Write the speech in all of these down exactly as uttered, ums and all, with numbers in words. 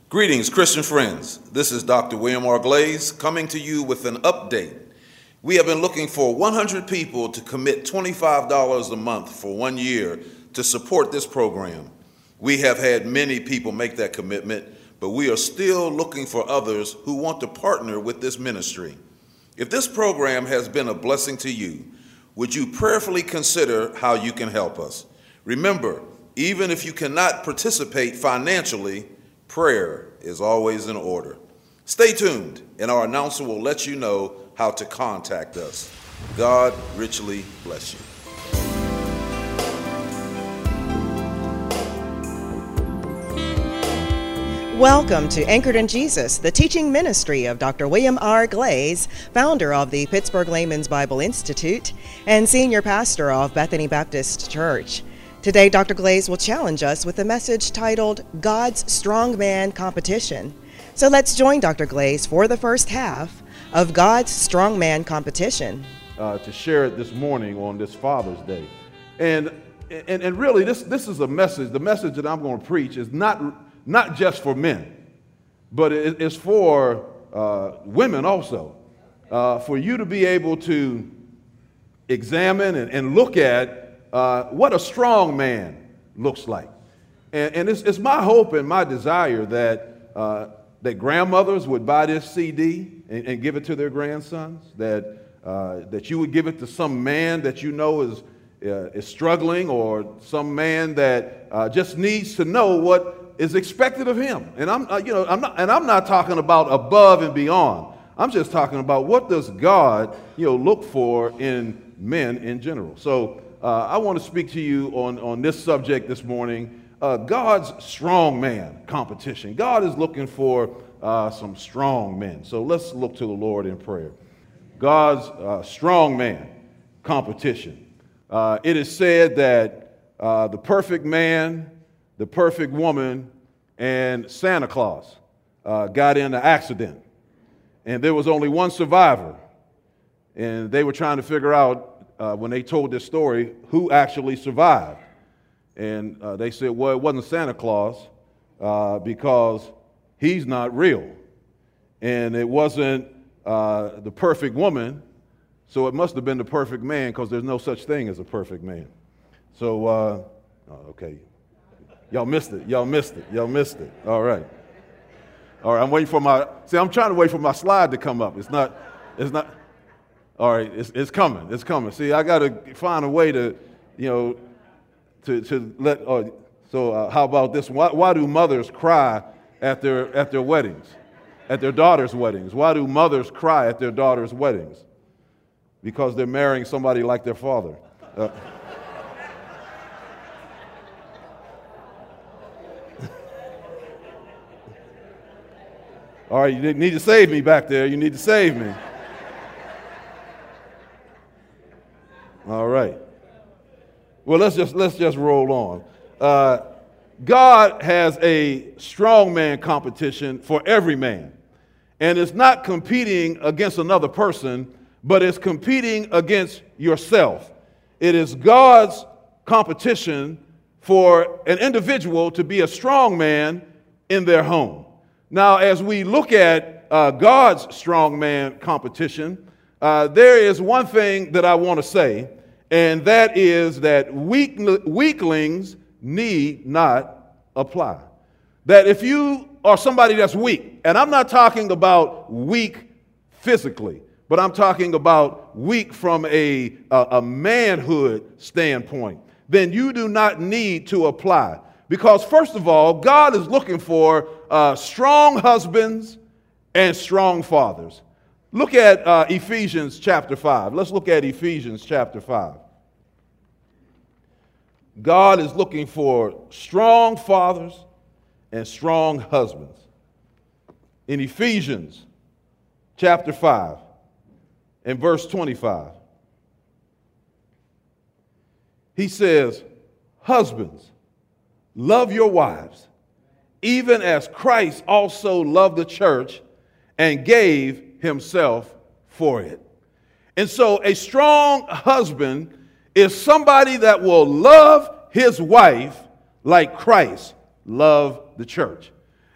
Greetings, Christian friends. This is Doctor William R. Glaze coming to you with an update. We have been looking for one hundred people to commit twenty-five dollars a month for one year to support this program. We have had many people make that commitment, but we are still looking for others who want to partner with this ministry. If this program has been a blessing to you, would you prayerfully consider how you can help us? Remember, even if you cannot participate financially, prayer is always in order. Stay tuned, and our announcer will let you know how to contact us. God richly bless you. Welcome to Anchored in Jesus, the teaching ministry of Doctor William R. Glaze, founder of the Pittsburgh Layman's Bible Institute and senior pastor of Bethany Baptist Church. Today, Doctor Glaze will challenge us with a message titled God's Strongman Competition. So let's join Doctor Glaze for the first half of God's Strongman Competition. Uh, to share it this morning on this Father's Day. And and, and really, this, this is a message. The message that I'm going to preach is not, not just for men, but it, it's for uh, women also. Uh, for you to be able to examine and, and look at Uh, what a strong man looks like. And, and it's, it's my hope and my desire that uh, that grandmothers would buy this C D and, and give it to their grandsons, that uh, that you would give it to some man that you know is uh, is struggling, or some man that uh, just needs to know what is expected of him. And I'm uh, you know I'm not and I'm not talking about above and beyond. I'm just talking about what does God you know look for in men in general. So Uh, I want to speak to you on, on this subject this morning, uh, God's strong man competition. God is looking for uh, some strong men. So let's look to the Lord in prayer. God's uh, strong man competition. Uh, it is said that uh, the perfect man, the perfect woman, and Santa Claus uh, got in an accident. And there was only one survivor. And they were trying to figure out Uh, when they told this story, who actually survived. And uh, they said, well, it wasn't Santa Claus uh, because he's not real. And it wasn't uh, the perfect woman, so it must have been the perfect man, because there's no such thing as a perfect man. So, uh, oh, okay. Y'all missed it. Y'all missed it. Y'all missed it. All right. All right, I'm waiting for my, see, I'm trying to wait for my slide to come up. It's not, it's not. All right, it's, it's coming, it's coming. See, I got to find a way to, you know, to, to let, uh, so uh, how about this? Why, why do mothers cry at their, at their weddings, at their daughters' weddings? Why do mothers cry at their daughters' weddings? Because they're marrying somebody like their father. Uh, All right, you need to save me back there. You need to save me. All right. Well, let's just let's just roll on. Uh, God has a strongman competition for every man, and it's not competing against another person, but it's competing against yourself. It is God's competition for an individual to be a strong man in their home. Now, as we look at uh, God's strongman competition, uh, there is one thing that I want to say. And that is that weak, weaklings need not apply. That if you are somebody that's weak, and I'm not talking about weak physically, but I'm talking about weak from a, a, a manhood standpoint, then you do not need to apply. Because first of all, God is looking for uh, strong husbands and strong fathers. Look at uh, Ephesians chapter five. Let's look at Ephesians chapter five. God is looking for strong fathers and strong husbands. In Ephesians chapter five and verse twenty-five, he says, husbands, love your wives, even as Christ also loved the church and gave himself for it. And so a strong husband is somebody that will love his wife like Christ loved the church.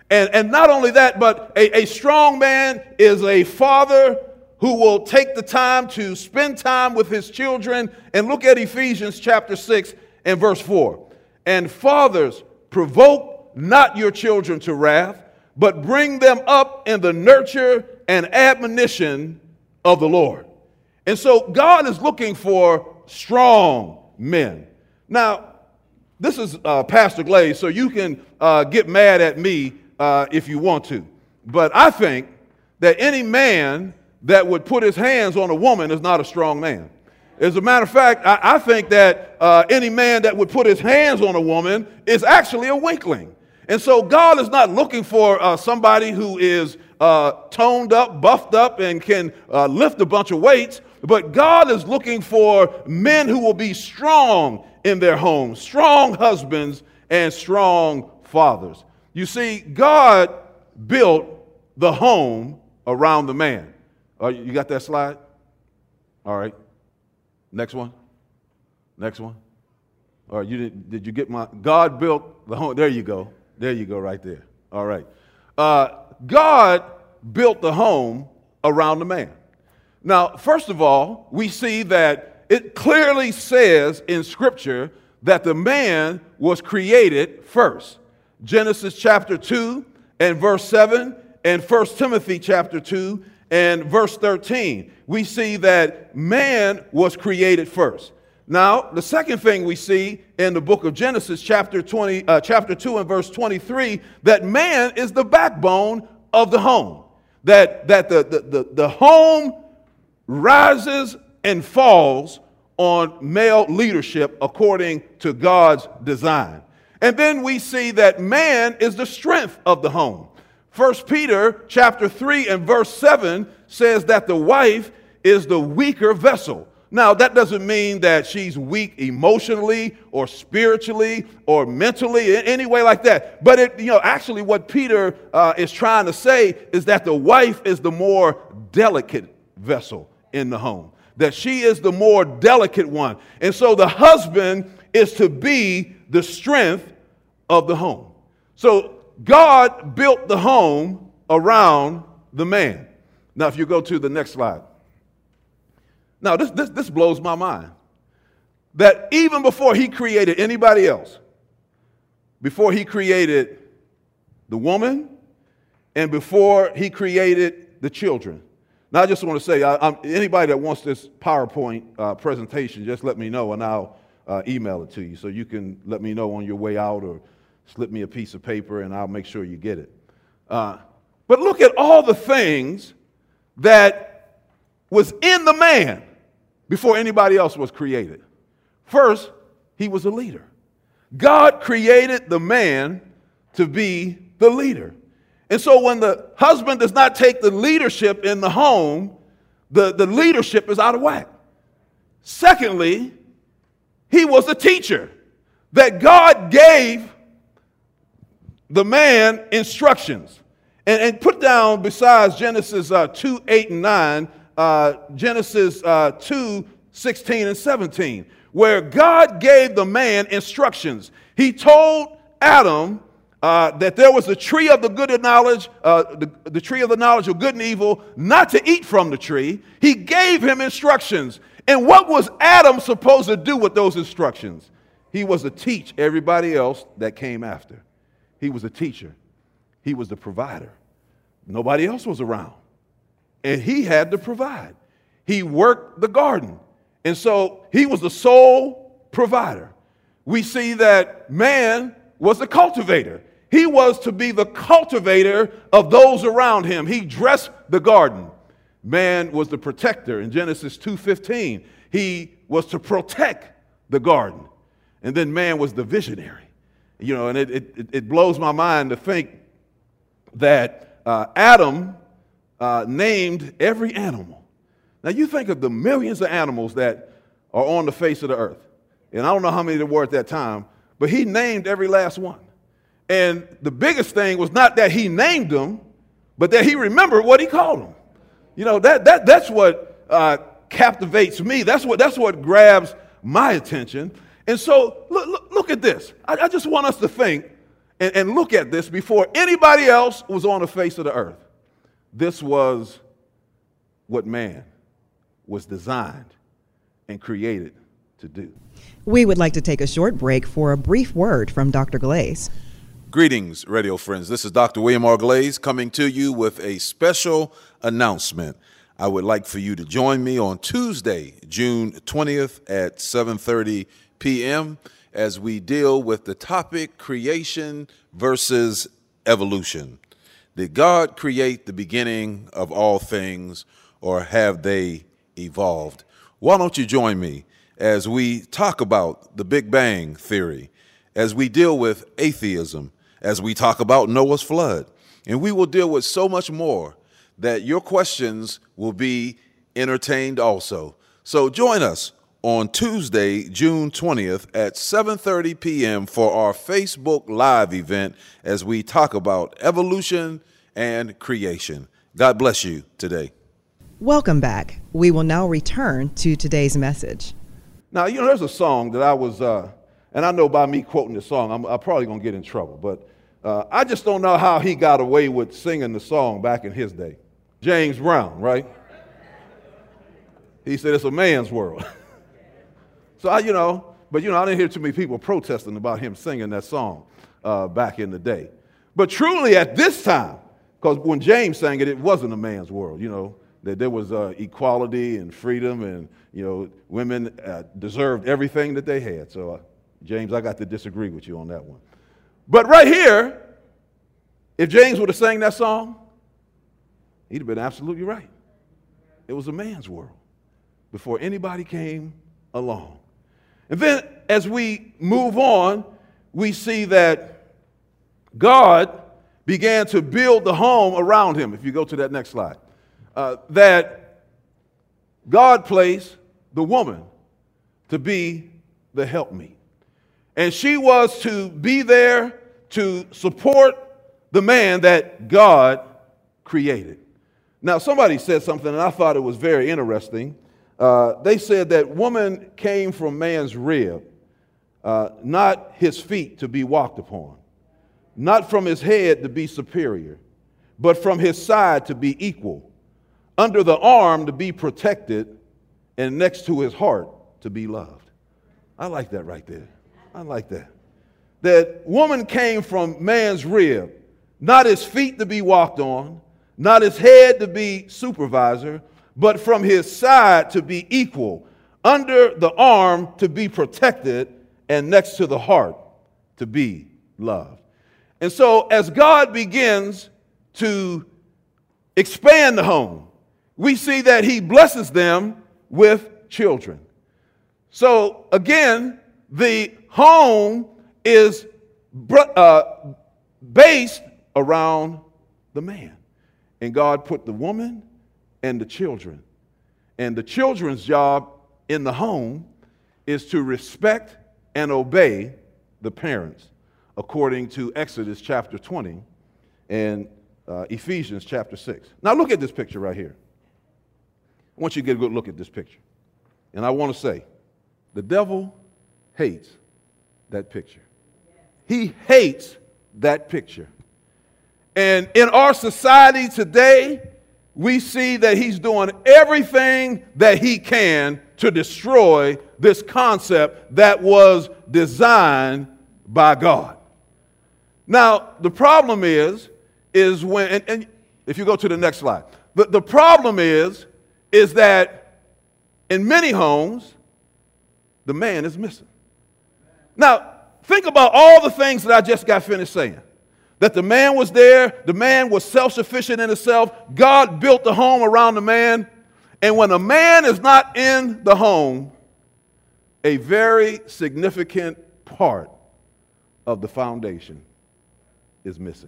And, and not only that, but a, a strong man is a father who will take the time to spend time with his children. And look at Ephesians chapter six and verse four. And fathers, provoke not your children to wrath, but bring them up in the nurture and admonition of the Lord. And so God is looking for strong men. Now, this is uh, Pastor Glaze, so you can uh, get mad at me uh, if you want to. But I think that any man that would put his hands on a woman is not a strong man. As a matter of fact, I, I think that uh, any man that would put his hands on a woman is actually a weakling. And so God is not looking for uh, somebody who is uh, toned up, buffed up, and can uh, lift a bunch of weights. But God is looking for men who will be strong in their homes, strong husbands and strong fathers. You see, God built the home around the man. Uh, you got that slide? All right. Next one. Next one. All right. You did, did you get my? God built the home. There you go. There you go right there. All right. Uh, God built the home around the man. Now, first of all, we see that it clearly says in Scripture that the man was created first. Genesis chapter two and verse seven and First Timothy chapter two and verse thirteen. We see that man was created first. Now, the second thing we see in the book of Genesis chapter twenty, uh, chapter two and verse twenty-three, that man is the backbone of the home. That, that the, the, the, the home rises and falls on male leadership according to God's design. And then we see that man is the strength of the home. First Peter chapter three and verse seven says that the wife is the weaker vessel. Now, that doesn't mean that she's weak emotionally or spiritually or mentally in any way like that. But it, you know, actually what Peter uh, is trying to say is that the wife is the more delicate vessel in the home, that she is the more delicate one. And so the husband is to be the strength of the home. So God built the home around the man. Now, if you go to the next slide. Now, this, this, this blows my mind. That even before he created anybody else, before he created the woman, and before he created the children. Now, I just want to say, I, I'm, anybody that wants this PowerPoint uh, presentation, just let me know, and I'll uh, email it to you. So you can let me know on your way out or slip me a piece of paper, and I'll make sure you get it. Uh, but look at all the things that was in the man before anybody else was created. First, he was a leader. God created the man to be the leader. And so when the husband does not take the leadership in the home, the, the leadership is out of whack. Secondly, he was a teacher. That God gave the man instructions. And, and put down, besides Genesis uh, two, eight, and nine, uh, Genesis uh, two, sixteen, and seventeen, where God gave the man instructions. He told Adam uh, that there was a tree of the good and knowledge, uh, the, the tree of the knowledge of good and evil, not to eat from the tree. He gave him instructions. And what was Adam supposed to do with those instructions? He was to teach everybody else that came after. He was a teacher. He was the provider. Nobody else was around. And he had to provide. He worked the garden. And so he was the sole provider. We see that man was the cultivator. He was to be the cultivator of those around him. He dressed the garden. Man was the protector. In Genesis two fifteen, he was to protect the garden. And then man was the visionary. You know, and it, it, it blows my mind to think that uh, Adam uh, named every animal. Now, you think of the millions of animals that are on the face of the earth. And I don't know how many there were at that time, but he named every last one. And the biggest thing was not that he named them, but that he remembered what he called them. You know, that that that's what uh, captivates me. That's what that's what grabs my attention. And so look, look, look at this. I, I just want us to think And, and look at this, before anybody else was on the face of the earth, this was what man was designed and created to do. We would like to take a short break for a brief word from Doctor Glaze. Greetings, radio friends. This is Doctor William R. Glaze coming to you with a special announcement. I would like for you to join me on Tuesday, June twentieth at seven thirty p.m. as we deal with the topic creation versus evolution. Did God create the beginning of all things, or have they evolved? Why don't you join me as we talk about the Big Bang Theory, as we deal with atheism, as we talk about Noah's flood, and we will deal with so much more that your questions will be entertained also. So join us on Tuesday, June twentieth at seven thirty p.m. for our Facebook Live event as we talk about evolution and creation. God bless you today. Welcome back. We will now return to today's message. Now, you know, there's a song that I was, uh, and I know by me quoting the song, I'm, I'm probably going to get in trouble, but uh, I just don't know how he got away with singing the song back in his day. James Brown, right? He said it's a man's world. So, I, you know, but, you know, I didn't hear too many people protesting about him singing that song uh, back in the day. But truly at this time, because when James sang it, it wasn't a man's world, you know, that there was uh, equality and freedom and, you know, women uh, deserved everything that they had. So, uh, James, I got to disagree with you on that one. But right here, if James would have sang that song, he'd have been absolutely right. It was a man's world before anybody came along. And then as we move on, we see that God began to build the home around him. If you go to that next slide, uh, that God placed the woman to be the helpmeet. And she was to be there to support the man that God created. Now, somebody said something, and I thought it was very interesting. Uh, they said that woman came from man's rib, uh, not his feet to be walked upon, not from his head to be superior, but from his side to be equal, under the arm to be protected, and next to his heart to be loved. I like that right there. I like that. That woman came from man's rib, not his feet to be walked on, not his head to be supervisor, but from his side to be equal, under the arm to be protected, and next to the heart to be loved. And so as God begins to expand the home, we see that he blesses them with children. So again, the home is uh, based around the man. And God put the woman and the children. And the children's job in the home is to respect and obey the parents, according to Exodus chapter twenty and uh, Ephesians chapter six. Now look at this picture right here. I want you to get a good look at this picture. And I want to say, the devil hates that picture. He hates that picture. And in our society today, we see that he's doing everything that he can to destroy this concept that was designed by God. Now, the problem is, is when, and, and if you go to the next slide, the, the problem is, is that in many homes, the man is missing. Now, think about all the things that I just got finished saying. That the man was there, the man was self-sufficient in himself. God built the home around the man. And when a man is not in the home, a very significant part of the foundation is missing.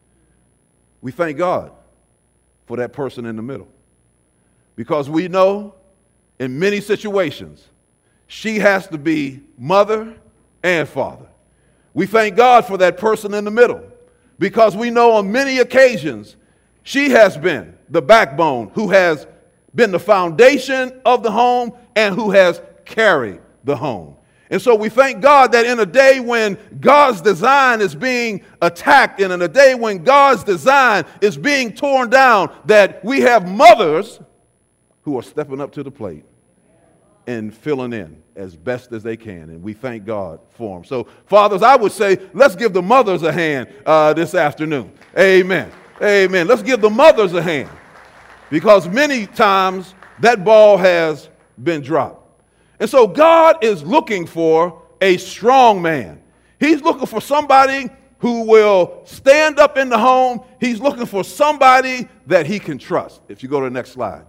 We thank God for that person in the middle, because we know in many situations she has to be mother and father. We thank God for that person in the middle, because we know on many occasions she has been the backbone who has been the foundation of the home and who has carried the home. And so we thank God that in a day when God's design is being attacked and in a day when God's design is being torn down, that we have mothers who are stepping up to the plate and filling in as best as they can. And we thank God for them. So, fathers, I would say let's give the mothers a hand uh, this afternoon. Amen. Amen. Let's give the mothers a hand, because many times that ball has been dropped. And so God is looking for a strong man. He's looking for somebody who will stand up in the home. He's looking for somebody that he can trust. If you go to the next slide.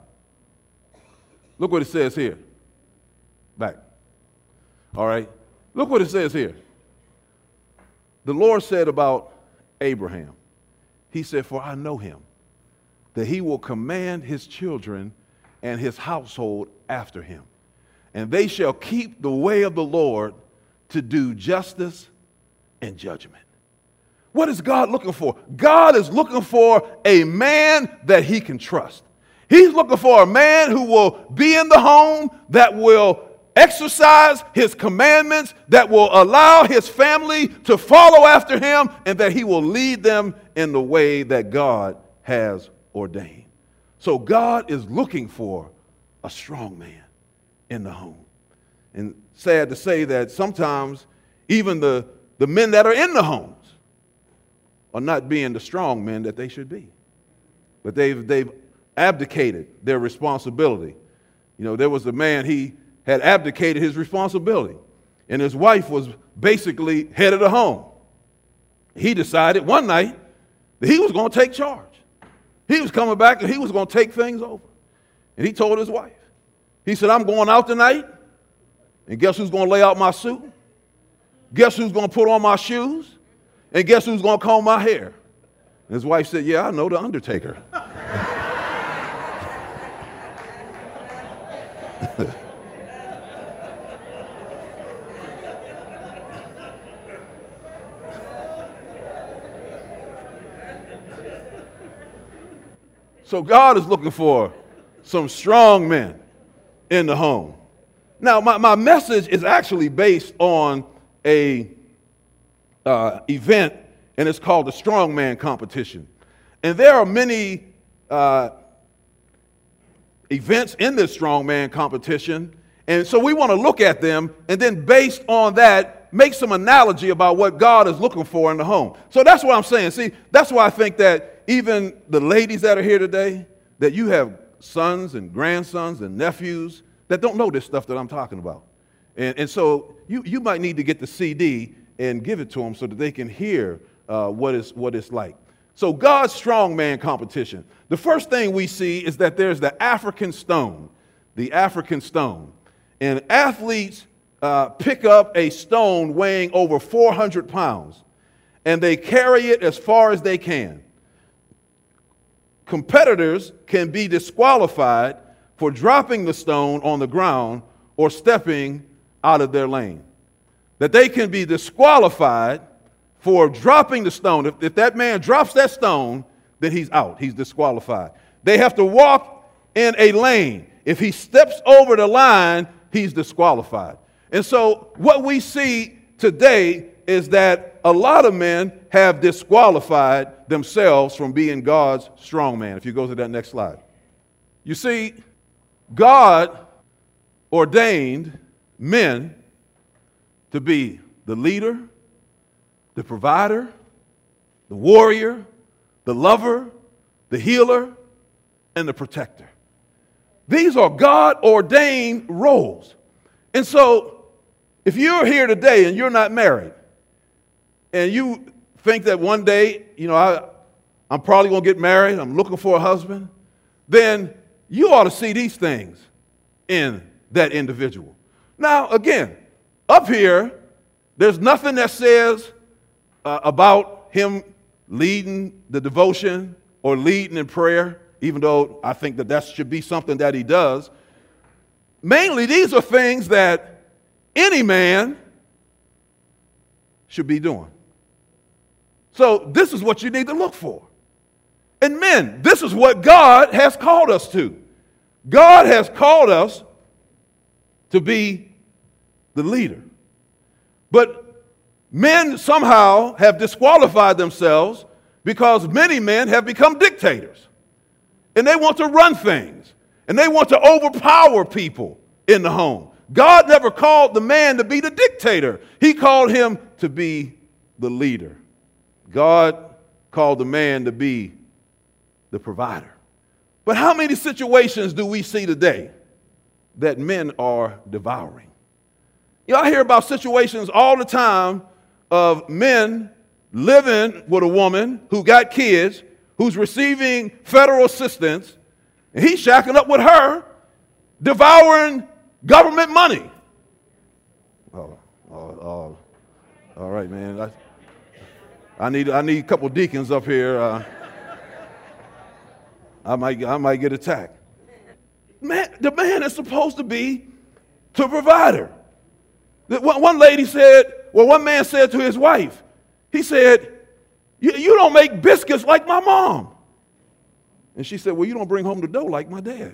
Look what it says here. Back. All right. Look what it says here. The Lord said about Abraham, he said, for I know him, that he will command his children and his household after him. And they shall keep the way of the Lord to do justice and judgment. What is God looking for? God is looking for a man that he can trust. He's looking for a man who will be in the home, that will exercise his commandments, that will allow his family to follow after him, and that he will lead them in the way that God has ordained. So God is looking for a strong man in the home. And sad to say that sometimes even the, the men that are in the homes are not being the strong men that they should be. But they've, they've abdicated their responsibility. You know, there was a man, he had abdicated his responsibility, and his wife was basically head of the home. He decided one night that he was going to take charge. He was coming back and he was going to take things over. And he told his wife, he said, I'm going out tonight, and guess who's going to lay out my suit? Guess who's going to put on my shoes? And guess who's going to comb my hair? And his wife said, yeah, I know, the undertaker. So God is looking for some strong men in the home. Now, my, my message is actually based on a uh, event, and it's called the Strongman Competition. And there are many uh, events in this Strongman Competition, and so we want to look at them, and then based on that, make some analogy about what God is looking for in the home. So that's what I'm saying. See, that's why I think that even the ladies that are here today, that you have sons and grandsons and nephews that don't know this stuff that I'm talking about. And, and so you, you might need to get the C D and give it to them so that they can hear uh, what, is, what it's like. So God's strongman competition. The first thing we see is that there's the African stone, the African stone. And athletes uh, pick up a stone weighing over four hundred pounds, and they carry it as far as they can. Competitors can be disqualified for dropping the stone on the ground or stepping out of their lane. That they can be disqualified for dropping the stone. If, if that man drops that stone, then he's out. He's disqualified. They have to walk in a lane. If he steps over the line, he's disqualified. And so what we see today is that a lot of men have disqualified themselves from being God's strong man. If you go to that next slide. You see, God ordained men to be the leader, the provider, the warrior, the lover, the healer, and the protector. These are God-ordained roles. And so, if you're here today and you're not married, and you think that one day, you know, I, I'm probably going to get married, I'm looking for a husband, then you ought to see these things in that individual. Now, again, up here, there's nothing that says uh, about him leading the devotion or leading in prayer, even though I think that that should be something that he does. Mainly, these are things that any man should be doing. So this is what you need to look for. And men, this is what God has called us to. God has called us to be the leader. But men somehow have disqualified themselves because many men have become dictators. And they want to run things. And they want to overpower people in the home. God never called the man to be the dictator. He called him to be the leader. God called the man to be the provider. But how many situations do we see today that men are devouring? You know, I hear about situations all the time of men living with a woman who got kids, who's receiving federal assistance, and he's shacking up with her, devouring government money. Oh, oh, oh. All right, man. I, I need I need a couple deacons up here. Uh, I might I might get attacked. Man, the man is supposed to be the provider. One lady said, well, one man said to his wife, he said, you, you don't make biscuits like my mom. And she said, well, you don't bring home the dough like my dad.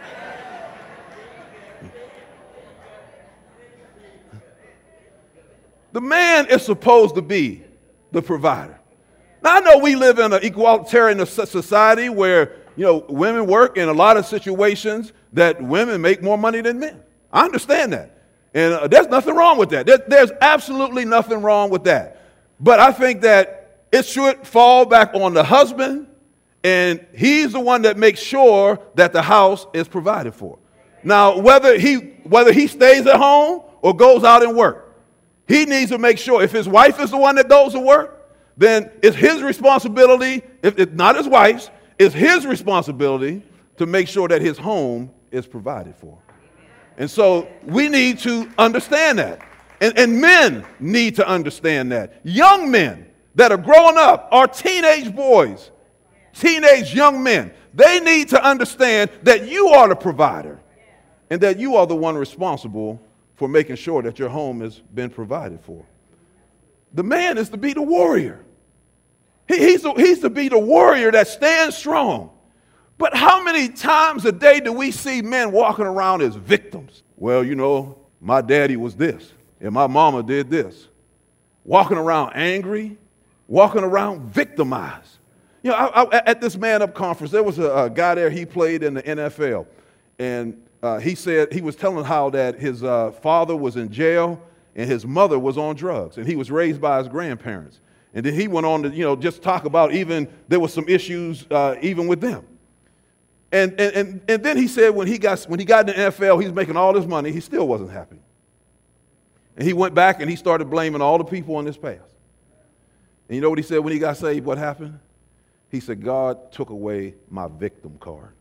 The man is supposed to be the provider. Now, I know we live in an egalitarian society where, you know, women work in a lot of situations that women make more money than men. I understand that. And uh, there's nothing wrong with that. There, there's absolutely nothing wrong with that. But I think that it should fall back on the husband, and he's the one that makes sure that the house is provided for. Now, whether he whether he stays at home or goes out and work, he needs to make sure if his wife is the one that goes to work, then it's his responsibility, if it's not his wife's, it's his responsibility to make sure that his home is provided for. And so we need to understand that. And, and men need to understand that. Young men that are growing up are teenage boys, teenage young men. They need to understand that you are the provider and that you are the one responsible for making sure that your home has been provided for. The man is to be the warrior. He, he's, to, he's to be the warrior that stands strong. But how many times a day do we see men walking around as victims? Well, you know, my daddy was this, and my mama did this. Walking around angry, walking around victimized. You know, I, I, at this Man Up conference, there was a, a guy there, he played in the N F L, and uh, he said, he was telling how that his uh, father was in jail and his mother was on drugs, and he was raised by his grandparents. And then he went on to, you know, just talk about even, there was some issues uh, even with them. And, and, and, and then he said when he got when he got in the N F L, he was making all this money, he still wasn't happy. And he went back and he started blaming all the people in his past. And you know what he said when he got saved, what happened? He said, God took away my victim card.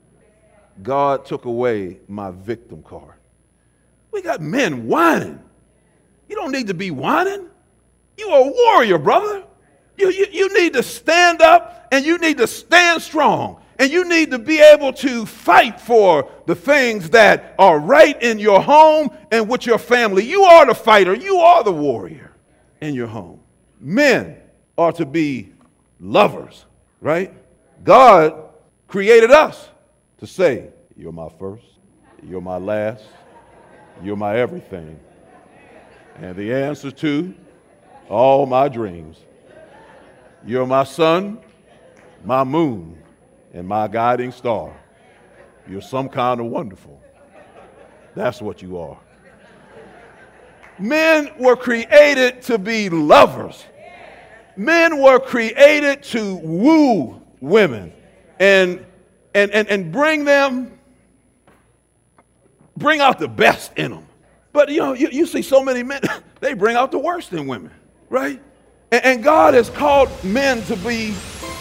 God took away my victim card. We got men whining. You don't need to be whining. You are a warrior, brother. You, you, you need to stand up and you need to stand strong. And you need to be able to fight for the things that are right in your home and with your family. You are the fighter. You are the warrior in your home. Men are to be lovers, right? God created us to say, you're my first, you're my last, you're my everything. And the answer to all my dreams. You're my sun, my moon, and my guiding star. You're some kind of wonderful. That's what you are. Men were created to be lovers. Men were created to woo women and, and, and, and bring them, bring out the best in them. But you know, you, you see so many men, they bring out the worst in women, right? And, and God has called men to be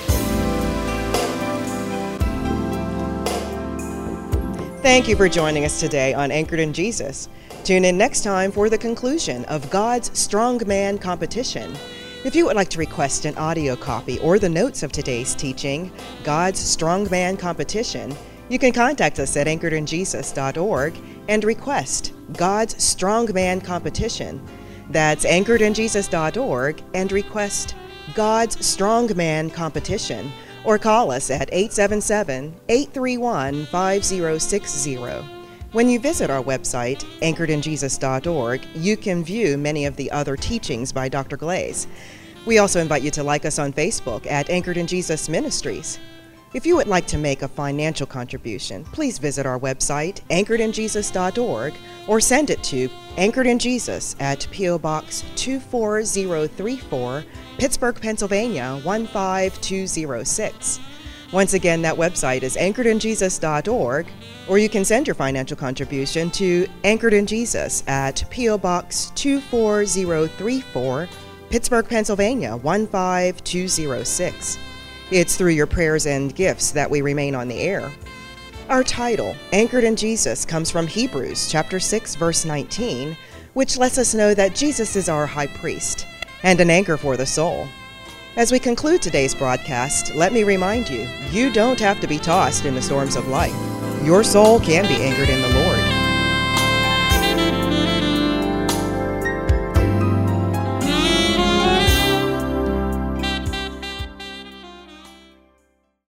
Thank you for joining us today on Anchored in Jesus. Tune in next time for the conclusion of God's Strongman Competition. If you would like to request an audio copy or the notes of today's teaching, God's Strongman Competition, you can contact us at anchored in jesus dot org and request God's Strongman Competition. That's anchored in jesus dot org and request God's Strongman Competition. Or call us at eight seven seven, eight three one, five zero six zero. When you visit our website, anchored in jesus dot org, you can view many of the other teachings by Doctor Glaze. We also invite you to like us on Facebook at Anchored in Jesus Ministries. If you would like to make a financial contribution, please visit our website, anchored in jesus dot org, or send it to Anchored in Jesus at P O Box two four zero three four, Pittsburgh, Pennsylvania one five two zero six. Once again, that website is anchored in jesus dot org, or you can send your financial contribution to Anchored in Jesus at P O Box two four zero three four, Pittsburgh, Pennsylvania one five two zero six. It's through your prayers and gifts that we remain on the air. Our title, Anchored in Jesus, comes from Hebrews chapter six, verse nineteen, which lets us know that Jesus is our high priest and an anchor for the soul. As we conclude today's broadcast, let me remind you, you don't have to be tossed in the storms of life. Your soul can be anchored in the Lord.